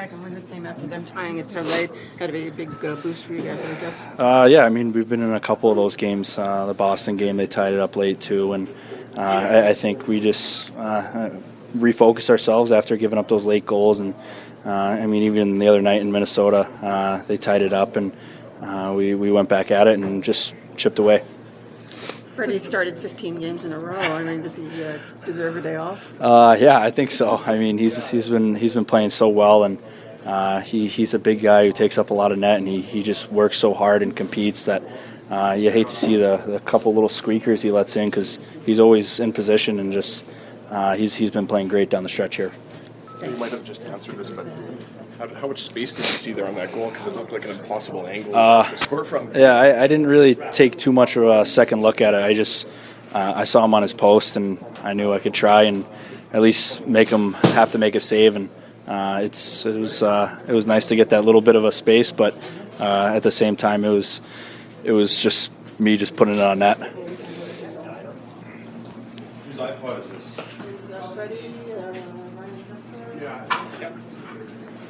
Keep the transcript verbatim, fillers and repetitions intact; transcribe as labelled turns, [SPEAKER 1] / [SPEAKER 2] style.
[SPEAKER 1] Back and win this game after them tying it so late had to be a big uh, boost for you guys, I guess.
[SPEAKER 2] Uh, yeah, I mean, we've been in a couple of those games. Uh, the Boston game, they tied it up late too, and uh, I, I think we just uh, refocused ourselves after giving up those late goals. And uh, I mean, even the other night in Minnesota, uh, they tied it up, and uh, we we went back at it and just chipped away.
[SPEAKER 1] Freddie started fifteen games in a row. I mean, does he uh, deserve a day off?
[SPEAKER 2] Uh, yeah, I think so. I mean, he's he's been he's been playing so well, and uh, he he's a big guy who takes up a lot of net, and he, he just works so hard and competes that uh, you hate to see the, the couple little squeakers he lets in because he's always in position and just uh, he's he's been playing great down the stretch here.
[SPEAKER 3] You might have just answered this, but how, how much space did you see there on that goal? Because it looked like an impossible angle
[SPEAKER 2] uh,
[SPEAKER 3] to score from.
[SPEAKER 2] Yeah, I, I didn't really take too much of a second look at it. I just uh, I saw him on his post, and I knew I could try and at least make him have to make a save. And uh, it's it was uh, it was nice to get that little bit of a space, but uh, at the same time, it was it was just me just putting it on net.
[SPEAKER 4] Whose iPod is this?
[SPEAKER 1] Is uh, Freddie, uh, Ryan Kessler?
[SPEAKER 4] Yeah.